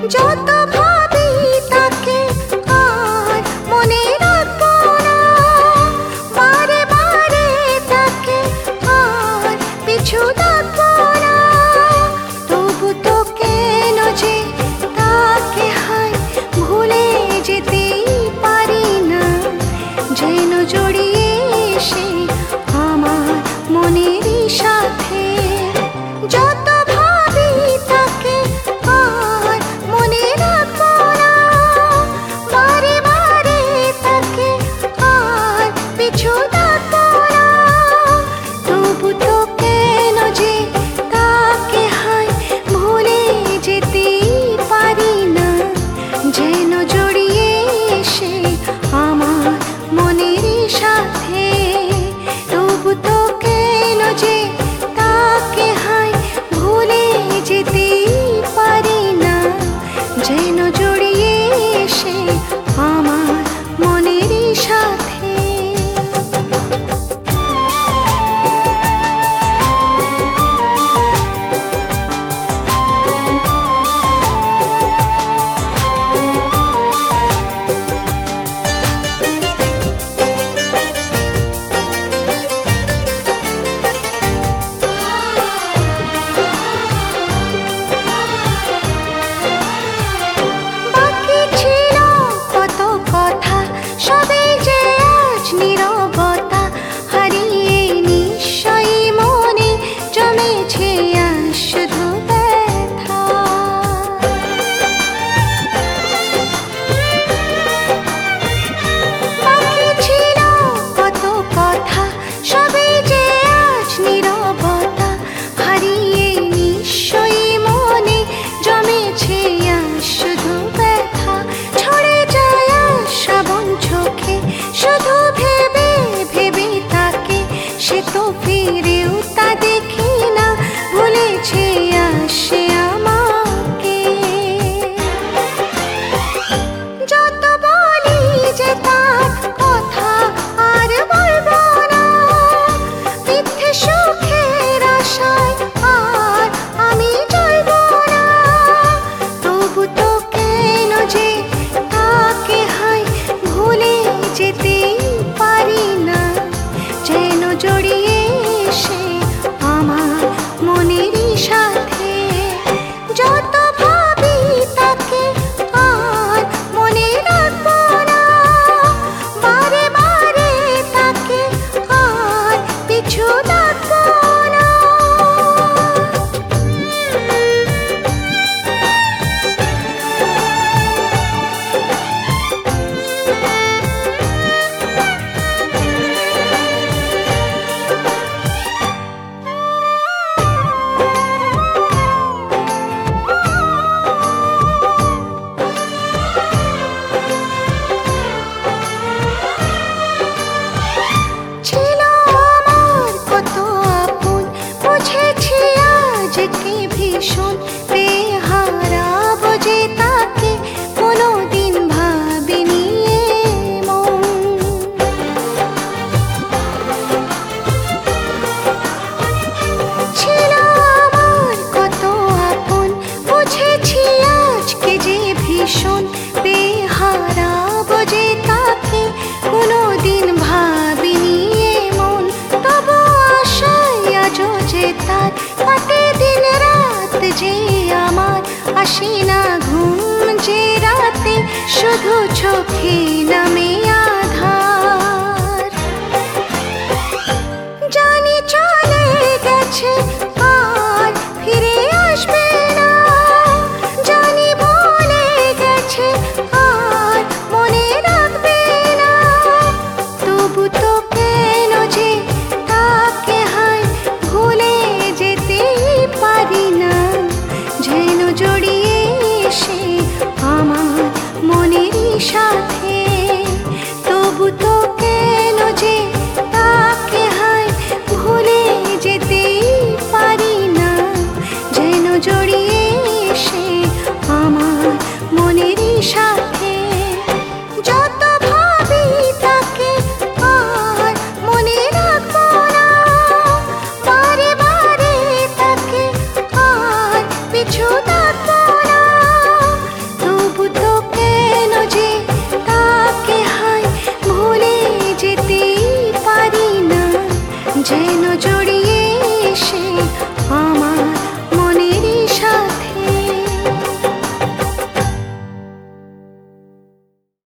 যত ভাবি তাকে আর মনে রাখবো না, বারে বারে তাকে আর পিছু ডাকবো না। তবু তো কেন যে তাকে হায় ভুলে যেতেই পারি না, যেন জড়িয়ে এসে আমার মনেরই সাথে। যত ভাবি তাকে আর মনে রাখবো না, বারে বারে তাকে আর পিছু ডাকবো না। তবু তো কেন যে তাকে হায় ভুলে যেতেই পারি না, যেন জড়িয়ে এসে আমার মনেরই সাথে। তবু তো কেন যে তাকে হায় ভুলে যেতেই পারি না, যেন জড়িয়ে এসে আমার মনেরই সাথে। বাকি ছিল কত কথা, সবে যে আজ নীরবতা, হারিয়ে নিশ্চয়ই মনে জমেছে আজ শুধু ব্যথা। বাকি ছিল কত কথা, সবে যে আজ নীরবতা, হারিয়ে নিশ্চয়ই মনে জমেছে আজ শুধু ব্যথা। ঝরে যায় আজ শ্রাবণ চোখে, শুধু ভেবে ভেবে তাকে, সে তো ফিরেও তা দেখি না, ভুলেছে আজ সে আমাকে। যত বলি যে তার কথা আর বলবো না, মিথ্যে সুখের আশায় আর আমি জ্বলবো না। তবু তো কেন যে তাকে হায় ভুলে যেতেই পারি না, যেন জড়িয়ে এসে আমার মনেরই সাথে। যত ভাবি তাকে আর মনে রাখবো না, বারে বারে তাকে আর পিছু ডাকবো না। ছিল আমার কত আপন, বুঝেছি আজকে ভীষণ বেহারাবো যে তাকে, কোনোদিন ভাবিনি এমন। ছিল আমার কত আপন, বুঝেছি আজকে যে ভীষণ বেহারাবো যে তাকে, কোনোদিন ভাবিনি এমন। তবু আশায় আজও যে তার কাটে দিন রাত, যে আমার আসে না ঘুম যে রাতে, শুধু চোখে নামে